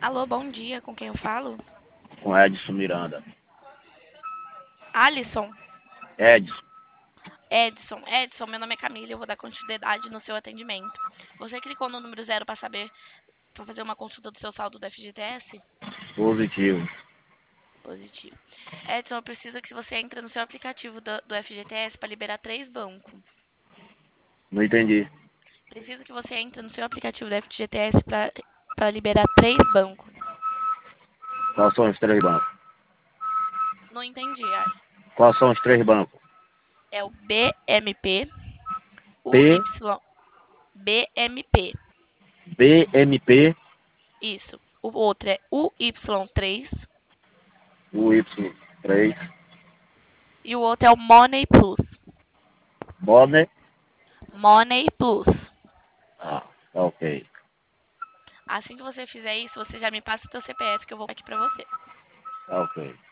Alô, bom dia, com quem eu falo? Com Edson Miranda. Alisson? Edson, Edson, meu nome é Camila e eu vou dar continuidade no seu atendimento. Você clicou no número 0 para fazer uma consulta do seu saldo do FGTS? positivo. Positivo. Edson, eu preciso que você entre no seu aplicativo do FGTS para liberar 3 bancos. Não entendi. Preciso que você entre no seu aplicativo do FGTS para liberar 3 bancos. Quais são os três bancos? Não entendi. Quais são os três bancos? É o BMP, o P, Y, BMP. BMP, Isso. O outro é UY3 UY3, e o outro é o Money Plus. Bonner. Money Plus. Ah, tá ok. Assim que você fizer isso, você já me passa o seu CPF que eu vou aqui pra você. Tá ok.